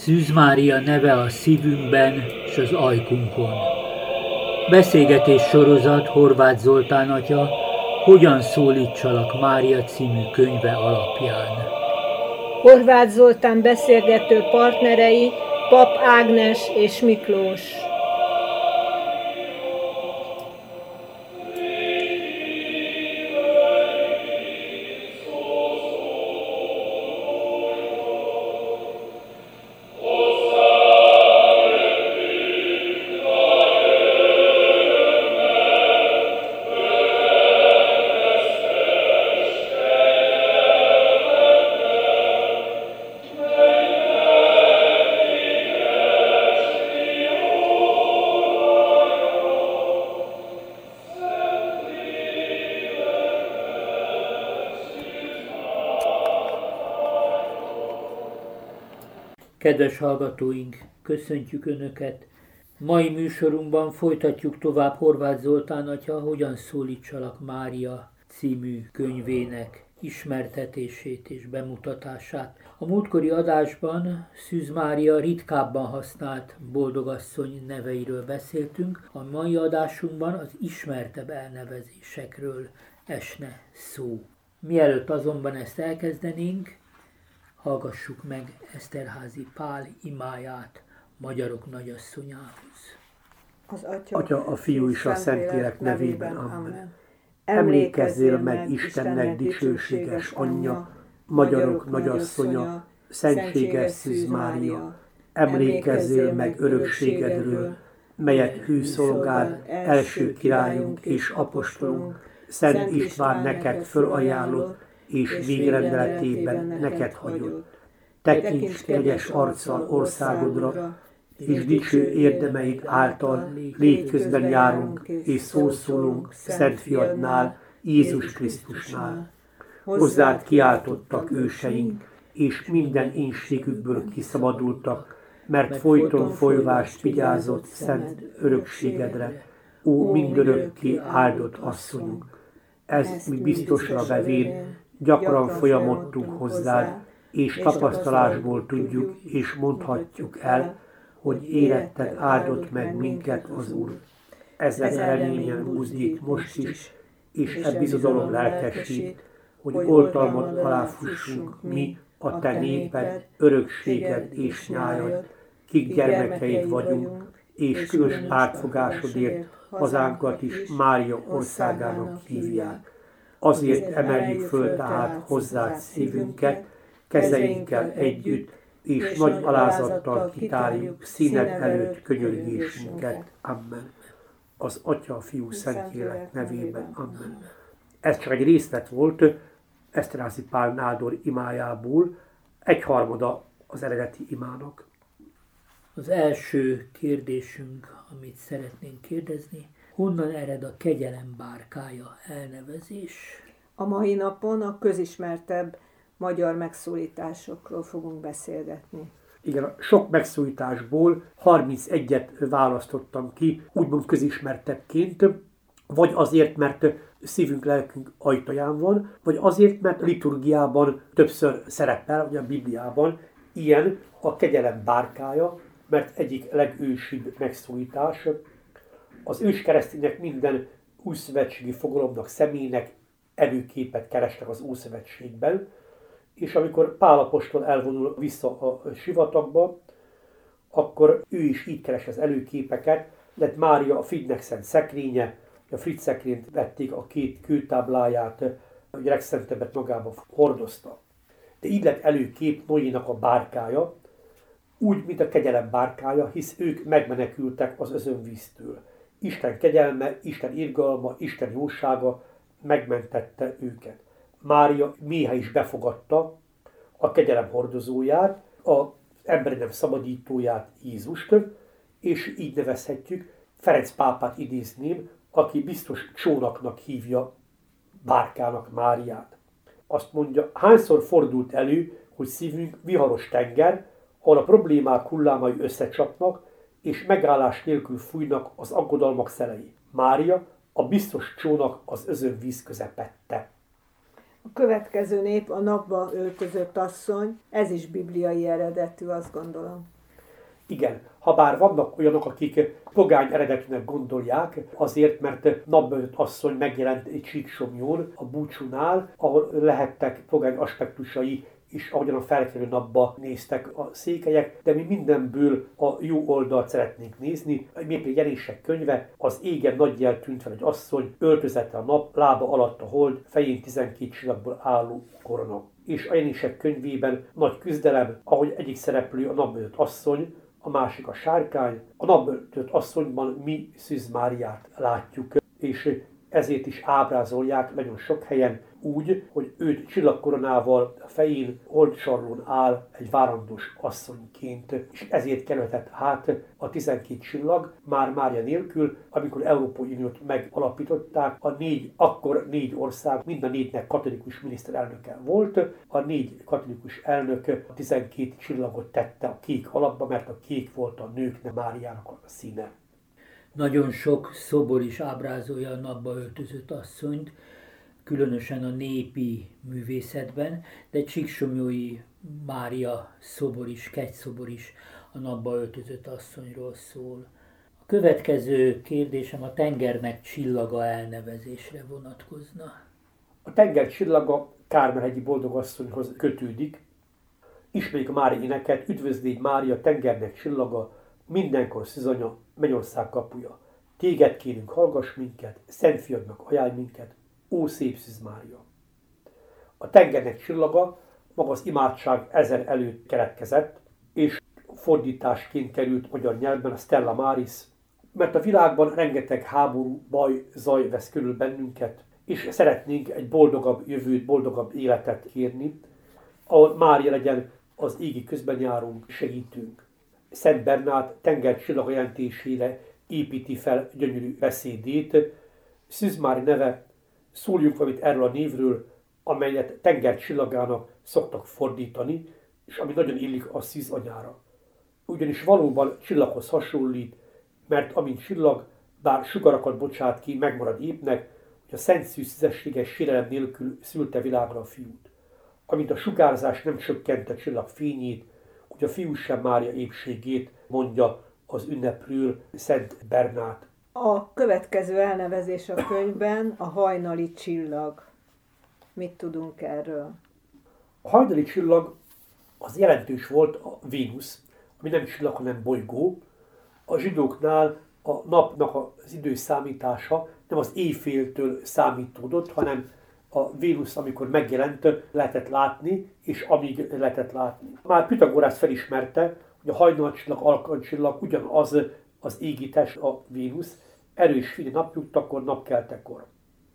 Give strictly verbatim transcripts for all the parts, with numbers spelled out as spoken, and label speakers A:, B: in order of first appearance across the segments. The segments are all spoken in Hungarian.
A: Szűz Mária neve a szívünkben és az ajkunkon. Beszélgetés sorozat Horváth Zoltán atya Hogyan szólítsalak Mária című könyve alapján.
B: Horváth Zoltán beszélgető partnerei Pap Ágnes és Miklós.
A: Kedves hallgatóink, köszöntjük Önöket! Mai műsorunkban folytatjuk tovább Horváth Zoltán atya Hogyan szólítsalak Mária című könyvének ismertetését és bemutatását. A múltkori adásban Szűz Mária ritkábban használt boldogasszony neveiről beszéltünk, a mai adásunkban az ismertebb elnevezésekről esne szó. Mielőtt azonban ezt elkezdenénk, hallgassuk meg Eszterházy Pál imáját Magyarok Nagyasszonyához.
C: Az Atya, Atya a Fiú és a Szentlélek nevében, amen. Emlékezzél meg Istennek dicsőséges anyja, Magyarok Nagyasszonya, szentséges Szűz Mária. Emlékezzél meg örökségedről, melyet hű szolgád, első királyunk és apostolunk, Szent István neked fölajánlott, és végrendeletében neked hagyott. Tekints kegyes arccal országodra, és dicső érdemeid által légy közben járunk, és szószólunk Szent Fiadnál, Jézus Krisztusnál. Hozzád kiáltottak őseink, és minden ínségükből kiszabadultak, mert folyton folyvást vigyázott szent örökségedre, ó mindörökké áldott asszonyunk. Ez mi biztosra vevén, gyakran folyamodtunk hozzád, és tapasztalásból tudjuk és mondhatjuk el, hogy életed áldott meg minket az Úr. Ezen reményen buzdít most is, és e bizodalom lelkesít, hogy oltalmat alá fussunk mi, a te néped, örökséged és nyájad, kik gyermekeid vagyunk, és különös pártfogásodért hazánkat is Mária országának hívják. Azért emeljük föl tehát hozzád szívünket, kezeinkkel együtt, és nagy alázattal kitárjuk színed előtt könyörgésünket. Amen. Az Atya, a Fiú, Szentlélek nevében. Amen. Ez csak egy részlet volt Eszterházy Pál nádor imájából, egyharmada az eredeti imának.
A: Az első kérdésünk, amit szeretnénk kérdezni, honnan ered a kegyelem bárkája elnevezés?
C: A mai napon a közismertebb magyar megszólításokról fogunk beszélgetni.
D: Igen, sok megszólításból harmincegyet választottam ki, úgymond közismertebbként, vagy azért, mert szívünk, lelkünk ajtaján van, vagy azért, mert a liturgiában többször szerepel, vagy a Bibliában ilyen a kegyelem bárkája, mert egyik legősibb megszólítás. Az őskeresztények minden újszövetségi fogalomnak, személynek előképet kerestek az Ószövetségben, és amikor Pál apostol elvonul vissza a sivatagba, akkor ő is így keres az előképeket, lett Mária a Fridnek szent szekrénye, a Frid szekrényt vették, a két kőtábláját, a legszentebbet magába hordozta. De így lett előkép Noénak a bárkája, úgy, mint a kegyelem bárkája, hisz ők megmenekültek az özönvíztől. Isten kegyelme, Isten irgalma, Isten jósága megmentette őket. Mária méhe is befogadta a kegyelem hordozóját, az emberi nem szabadítóját, Jézust, és így nevezhetjük, Ferenc pápát idézném, aki biztos csónaknak hívja bárkának Máriát. Azt mondja, hányszor fordult elő, hogy szívünk viharos tenger, ahol a problémák hullámai összecsapnak, és megállás nélkül fújnak az aggodalmak szelei. Mária a biztos csónak az özönvíz közepette.
B: A következő nép a napba öltözött asszony, ez is bibliai eredetű, azt gondolom.
D: Igen, habár vannak olyanok, akik pogány eredetűnek gondolják, azért, mert napba öltött asszony megjelent egy Csíksomlyón, a búcsúnál, ahol lehettek pogány aspektusai, és ahogyan a felkelő napba néztek a székelyek, de mi mindenből a jó oldalt szeretnénk nézni. Még egy Jelenések könyve, az égen nagyjel tűnt fel egy asszony, öltözete a nap, lába alatt a hold, fején tizenkét csillagból álló korona. És a Jelenések könyvében nagy küzdelem, ahogy egyik szereplő a napba öltött asszony, a másik a sárkány. A napba öltött asszonyban mi Szűz Máriát látjuk, és ezért is ábrázolják nagyon sok helyen úgy, hogy őt csillagkoronával a fején, holdsarlón áll egy várandós asszonyként, és ezért kerülhetett hát a tizenkét csillag már Mária nélkül, amikor Európai Uniót megalapították, a négy, akkor négy ország, mind a négynek katolikus miniszterelnöke volt, a négy katolikus elnök a tizenkét csillagot tette a kék alapba, mert a kék volt a nőknek Máriának a színe.
A: Nagyon sok szobor is ábrázolja a napba öltözött asszonyt, különösen a népi művészetben, de Csíksomlyói Mária szobor is, kegyszobor is a napba öltözött asszonyról szól. A következő kérdésem a tengernek csillaga elnevezésre vonatkozna.
D: A tenger csillaga Kármelhegyi boldogasszonyhoz kötődik. Ismerjük a Mária éneket, üdvözlégy Mária, tengernek csillaga, mindenkor szűzanya, mennyország kapuja. Téged kérünk, hallgass minket, szent fiadnak ajánlj minket, ó szép Szűz Mária. A tengernek csillaga maga az imádság ezer előtt keletkezett, és fordításként került magyar nyelvben a Stella Maris, mert a világban rengeteg háború, baj, zaj vesz körül bennünket, és szeretnénk egy boldogabb jövőt, boldogabb életet kérni, ahol Mária legyen az égi közbenjáró segítőnk. Szent Bernát tenger csillaga jelentésére építi fel gyönyörű beszédét. Szűz Mária neve, szóljunk valamit erről a névről, amelyet tenger csillagának szoktak fordítani, és ami nagyon illik a Szűz anyára. Ugyanis valóban csillaghoz hasonlít, mert amint csillag, bár sugarakat bocsát ki, megmarad épnek, hogy a Szent Szűz szüzességes sérelem nélkül szülte világra a fiút. Amint a sugárzás nem csökkente a csillag fényét, hogy a fiú sem Mária épségét, mondja az ünnepről Szent Bernát.
B: A következő elnevezés a könyvben a hajnali csillag. Mit tudunk erről?
D: A hajnali csillag az jelentős volt a Vénusz, ami nem csillag, hanem bolygó. A zsidóknál a napnak az időszámítása nem az éjféltől számítódott, hanem a Vénusz, amikor megjelent, lehetett látni, és amíg lehetett látni. Már Pitagorász felismerte, hogy a hajnalcsillag, alkancsillag ugyanaz az égi test, a Vénusz, erős fény napjuttakor, napkeltekor.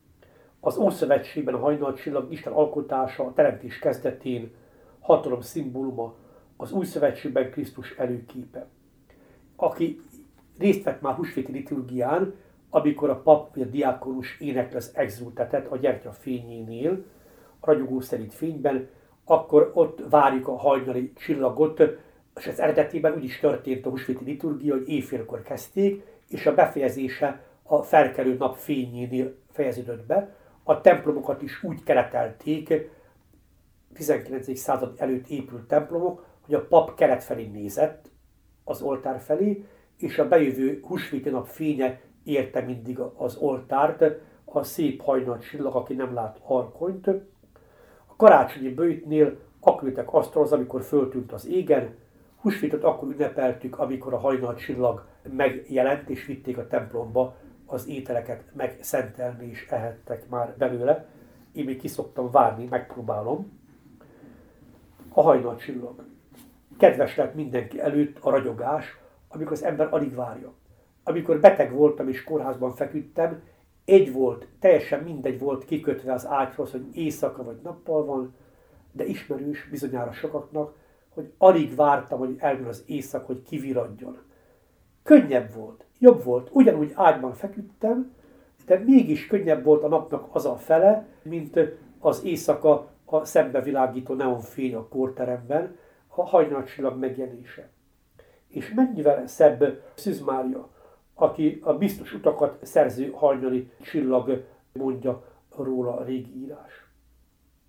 D: Az Ószövetségben a hajnalcsillag Isten alkotása, a teremtés kezdetén, hatalom szimbóluma, az Új Szövetségben Krisztus előképe. Aki részt vett már húsvéti liturgián, amikor a pap vagy a diákonus énekli az exultetet a gyertya fényénél, a ragyogó szerint fényben, akkor ott várjuk a hajnali csillagot, és ez eredetében úgy is történt a húsvéti liturgia, hogy éjfélkor kezdték, és a befejezése a felkelő nap fényénél fejeződött be. A templomokat is úgy keretelték, tizenkilencedik század előtt épült templomok, hogy a pap kelet felé nézett, az oltár felé, és a bejövő húsvéti nap fénye érte mindig az oltárt, a szép hajnal csillag, aki nem lát arkonyt. A karácsonyi böjtnél akkor ültek asztalhoz, amikor föltűnt az égen, húsvétot akkor ünnepeltük, amikor a hajnal csillag megjelent, és vitték a templomba az ételeket megszentelni, és ehettek már belőle. Én még ki szoktam várni, megpróbálom. A hajnal csillag. Kedves lett mindenki előtt a ragyogás, amikor az ember alig várja. Amikor beteg voltam és kórházban feküdtem, egy volt, teljesen mindegy volt kikötve az ágyhoz, hogy éjszaka vagy nappal van, de ismerős bizonyára sokaknak, hogy alig vártam, hogy eljön az éjszak, hogy kiviradjon. Könnyebb volt, jobb volt, ugyanúgy ágyban feküdtem, de mégis könnyebb volt a napnak az a fele, mint az éjszaka a szembevilágító neonfény a kórteremben, a hajnalcsillag megjelenése. És mennyivel szebb Szűz Mária, aki a biztos utakat szerző hajnali csillag, mondja róla a régi írás.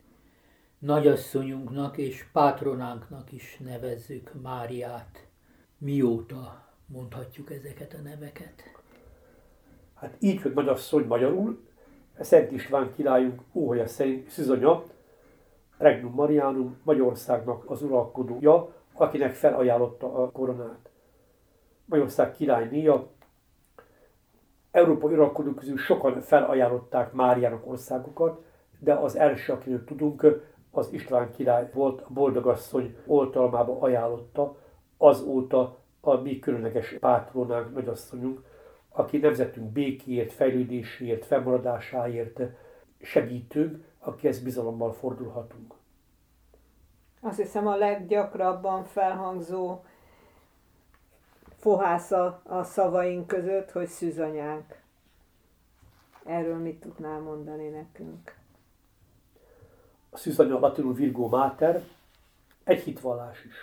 A: Nagyasszonyunknak és pátronánknak is nevezzük Máriát. Mióta mondhatjuk ezeket a neveket?
D: Hát így, hogy nagyasszony magyarul, Szent István királyunk óhaja szerint szűzanya, Regnum Marianum, Magyarországnak az uralkodója, akinek felajánlotta a koronát. Magyarország királynéja. Európai uralkodók közül sokan felajánlották Máriának országokat, de az első, akiről tudunk, az István király volt, a boldogasszony oltalmába ajánlotta, azóta a mi különleges pátronánk, nagyasszonyunk, aki nemzetünk békéért, fejlődéséért, fennmaradásáért segítünk, akihez bizalommal fordulhatunk.
B: Azt hiszem a leggyakrabban felhangzó fohásza a szavaink között, hogy szűzanyánk. Erről mit tudnál mondani nekünk?
D: A szűzanya latinul Virgo Mater, egy hitvallás is.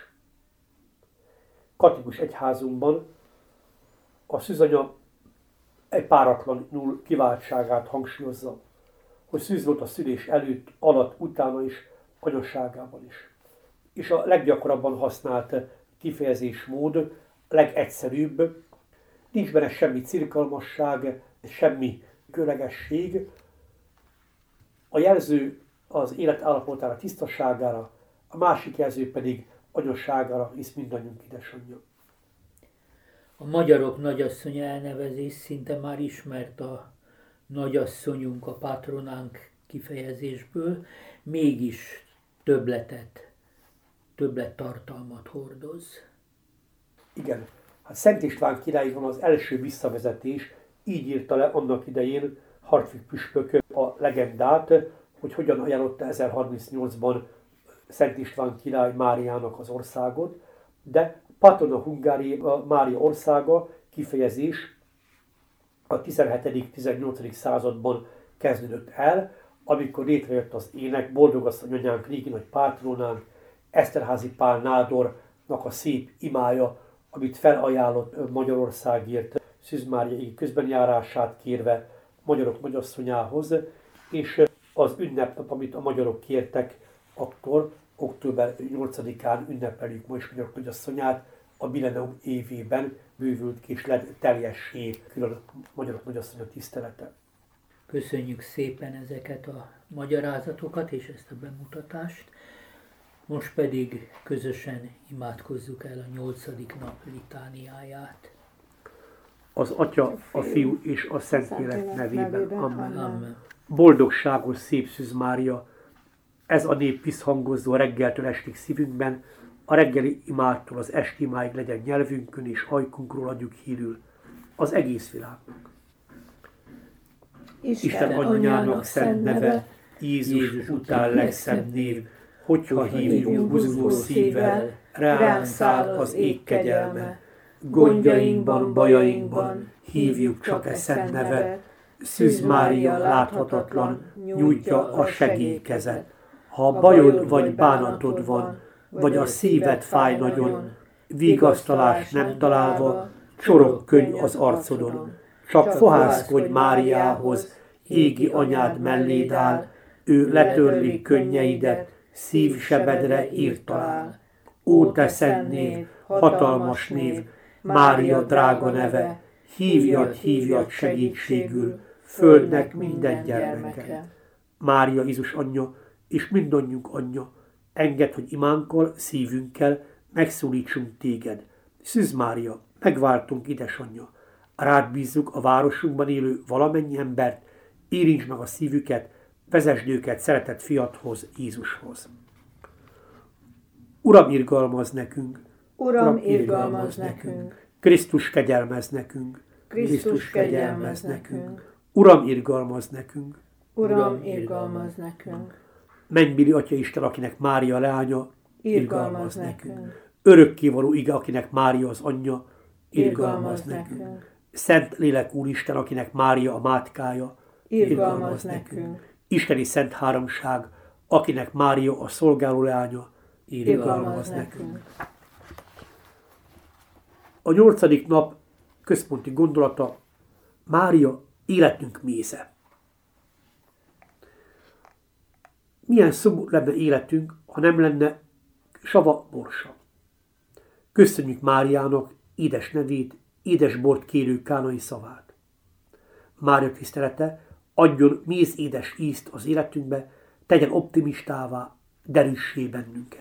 D: Katolikus egyházunkban a szűzanya egy páratlanul kiváltságát hangsúlyozza, hogy szűz volt a szülés előtt, alatt, utána is, anyasságában is. És a leggyakrabban használt kifejezésmód, legegyszerűbb, nincs benne semmi cirkalmasság, semmi köregesség. A jelző az élet állapotára, tisztaságára, a másik jelző pedig anyasságára, hisz mindannyiunk édesanyja.
A: A magyarok nagyasszony elnevezés szinte már ismert a nagyasszonyunk, a patronánk kifejezésből, mégis többletet, többlet tartalmat hordoz.
D: Igen, hát Szent István királyban az első visszavezetés, így írta le annak idején Hartwig püspök a legendát, hogy hogyan ajánlotta ezerharmincnyolcban Szent István király Máriának az országot, de Patrona Hungária, Mária országa kifejezés a tizenhetedik-tizennyolcadik században kezdődött el, amikor létrejött az ének, boldogasszony anyánk, régi nagy pátronánk, Eszterházy Pál nádornak a szép imája, amit felajánlott Magyarországért, Szűz Mária közbenjárását kérve magyarok nagyasszonyához, és az ünnepnap, amit a magyarok kértek, akkor október nyolcadikán ünnepeljük ma is magyarok nagyasszonyát, a millennium évében bővült ki és lett teljessé külön magyarok nagyasszonya tisztelete.
A: Köszönjük szépen ezeket a magyarázatokat és ezt a bemutatást. Most pedig közösen imádkozzuk el a nyolcadik nap litániáját.
D: Az Atya, a Fiú és a Szentlélek nevében. Amen.
A: Amen.
D: Boldogságos szép Szűz Mária, ez a nép visszhangozó reggeltől estig szívünkben, a reggeli imádtól az esti imáig legyen nyelvünkön és ajkunkról adjuk hírül az egész világnak.
B: Isten,
D: Isten anyjának szent neve, Jézus, Jézus után legszebb név, hogyha hívjuk buzgó szívvel, ránk száll az ég kegyelme. Gondjainkban, bajainkban hívjuk csak e szent nevet, Szűz Mária láthatatlan nyújtja a segélykezet. Ha bajod vagy bánatod van, vagy a szíved fáj nagyon, vigasztalás nem találva, csorog könny az arcodon. Csak fohászkodj Máriához, égi anyád melléd áll, ő letörli könnyeidet, szívsebedre írt talál. Ó, te szent név, hatalmas név, Mária drága neve, hívjad, hívjad segítségül, földnek minden gyermeke. Mária Jézus anyja, és mindannyiunk anyja, engedd, hogy imánkkal, szívünkkel megszólítsunk téged. Szűz Mária, megváltunk, édesanyja, rád bízzuk a városunkban élő valamennyi embert, érints meg a szívüket, vezesd őket szeretett fiadhoz, Jézushoz. Uram, irgalmazz nekünk!
B: Uram, irgalmazz nekünk!
D: Krisztus, kegyelmezz nekünk!
B: Krisztus, kegyelmezz nekünk!
D: Uram, irgalmazz nekünk!
B: Uram, irgalmazz nekünk!
D: Mennybéli Atya Isten, akinek Mária leánya,
B: irgalmazz nekünk!
D: Örökkévaló Ige, akinek Mária az anyja, irgalmazz
B: Irgalmazz
D: nekünk!
B: nekünk.
D: Szent Lélek Úristen, akinek Mária a mátkája,
B: Irgalmazz nekünk!
D: Isteni Szent Háromság, akinek Mária a szolgáló leánya,
B: Irgalmazz nekünk!
D: A nyolcadik nap központi gondolata Mária életünk méze. Milyen szomorú lenne életünk, ha nem lenne sava borsa. Köszönjük Máriának édes nevét, édes bort kérő kánai szavát. Mária tisztelete adjon méz édes ízt az életünkbe, tegyen optimistává, derűssé bennünket.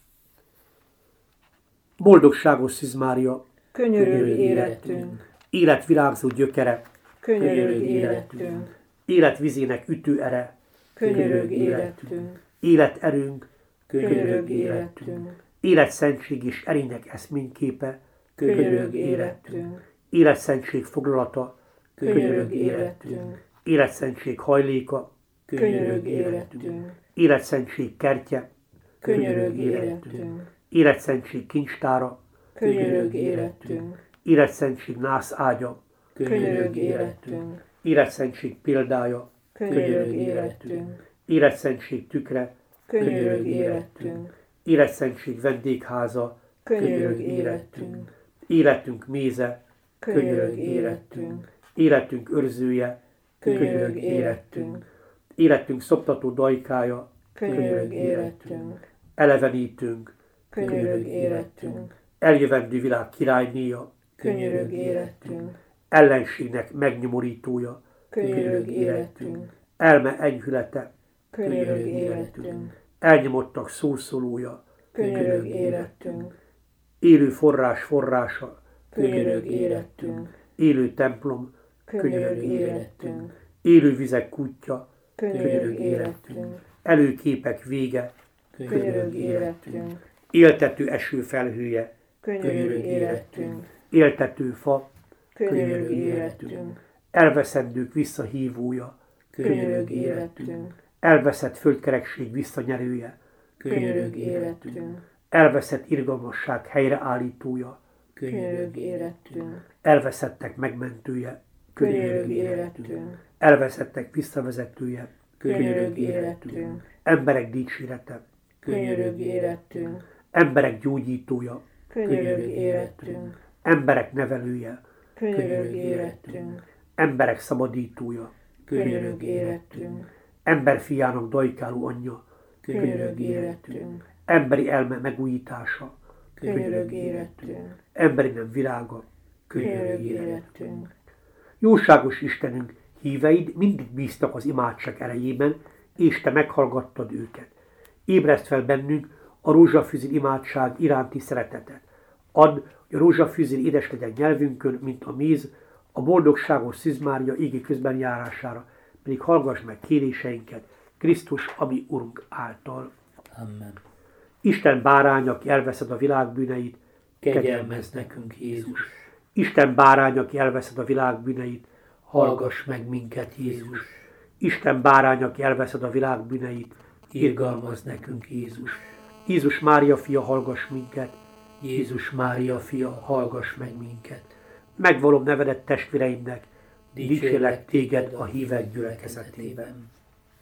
D: Boldogságos Szűz Mária,
B: könyörögj érettünk,
D: életvirágzó gyökere,
B: könyörögj érettünk,
D: életvizének ütőere,
B: könyörögj érettünk,
D: életerőnk,
B: könyörögj érettünk,
D: életszentség és erények eszményképe,
B: könyörögj érettünk,
D: életszentség foglalata,
B: könyörögj érettünk,
D: életszentség hajléka,
B: könyörögj érettünk,
D: életszentség kertje,
B: könyörögj érettünk,
D: életszentség kincstára,
B: könyörögj érettünk,
D: életszentség nászágya,
B: könyörögj érettünk,
D: életszentség példája,
B: könyörögj érettünk,
D: életszentség tükre,
B: könyörögj érettünk,
D: életszentség vendégháza,
B: könyörögj érettünk,
D: életünk méze,
B: könyörögj érettünk,
D: életünk őrzője,
B: könyörögj érettünk,
D: életünk szoptató dajkája,
B: könyörögj érettünk,
D: elevenítünk,
B: könyörögj érettünk,
D: eljövendő világ királynéja,
B: könyörögj érettünk,
D: ellenségnek megnyomorítója,
B: könyörögj érettünk,
D: elme enyhülete,
B: könyörögj érettünk,
D: elnyomottak szószólója,
B: könyörögj érettünk,
D: élő forrás forrása,
B: könyörögj érettünk,
D: élő templom,
B: könyörögj érettünk,
D: élő vizek kútja,
B: könyörögj érettünk,
D: előképek vége,
B: könyörögj érettünk,
D: éltető eső felhője,
B: könyörögj érettünk,
D: éltető fa,
B: könyörögj érettünk,
D: elveszendők visszahívója,
B: könyörögj érettünk,
D: elveszett földkerekség visszanyerője,
B: könyörögj érettünk,
D: elveszett irgalmasság helyreállítója,
B: könyörögj érettünk,
D: elveszettek megmentője,
B: könyörögj érettünk,
D: elveszettek visszavezetője,
B: könyörögj érettünk,
D: emberek dicsérete,
B: könyörögj érettünk,
D: emberek gyógyítója,
B: könyörögj érettünk,
D: emberek nevelője,
B: könyörögj érettünk,
D: emberek szabadítója,
B: könyörögj érettünk,
D: ember fiának dajkáló anyja,
B: könyörögj érettünk,
D: emberi elme megújítása,
B: könyörögj érettünk,
D: emberi nem virága,
B: könyörögj érettünk,
D: Jóságos Istenünk, híveid mindig bíztak az imádság erejében, és te meghallgattad őket. Ébreszt fel bennünk a rózsafűzér imádság iránti szeretetet. Add, hogy a rózsafűzér édes legyen nyelvünkön, mint a méz, a boldogságos Szűz Mária égi közben járására, pedig hallgass meg kéréseinket Krisztus, ami Urunk által.
A: Amen.
D: Isten bárány, aki elveszed a világ bűneit,
A: Kegyelmezz nekünk, Jézus.
D: Isten bárány, aki elveszed a világ bűneit,
A: Hallgass meg minket, Jézus.
D: Isten bárány, aki elveszed a világ bűneit,
A: Irgalmazz nekünk, Jézus.
D: Jézus Mária fia, hallgass minket.
A: Jézus Mária fia, hallgass meg minket.
D: Megvalom nevedet testvéreimnek,
A: Dicsérlek
D: téged a hívek gyülekezetében.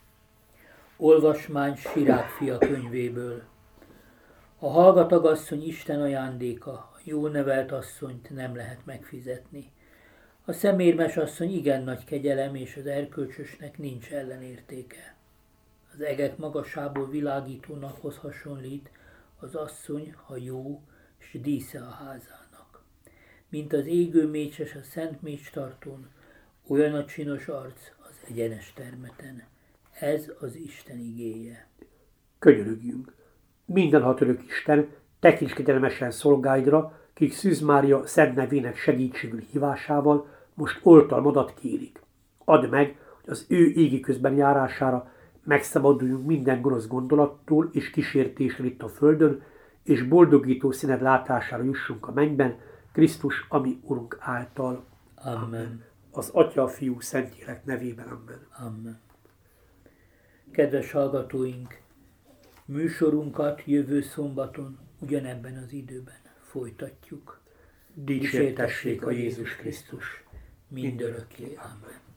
A: Olvasmány Sirák fia könyvéből. A hallgatag asszony Isten ajándéka, a jól nevelt asszonyt nem lehet megfizetni. A szemérmes asszony igen nagy kegyelem, és az erkölcsösnek nincs ellenértéke. Az egek magasából világító naphoz hasonlít az asszony, ha jó, s dísze a házának. Mint az égő mécses a szent mécstartón, olyan a csinos arc az egyenes termeten. Ez az Isten igéje.
D: Könyörögjünk! Mindenhatörök Isten, tekints kegyelmesen szolgáidra, kik Szűz Mária szent nevének segítségül hívásával most oltalmadat kérik. Add meg, hogy az ő égi közben járására megszabaduljunk minden gonosz gondolattól és kísértéssel itt a földön, és boldogító színed látására jussunk a mennyben, Krisztus, ami Urunk által.
A: Amen.
D: Az Atya, a Fiú, Szentlélek nevében. Amen.
A: Amen. Kedves hallgatóink, műsorunkat jövő szombaton ugyanebben az időben folytatjuk.
D: Dicsértessék a Jézus Krisztus.
A: Mindörökké. Amen.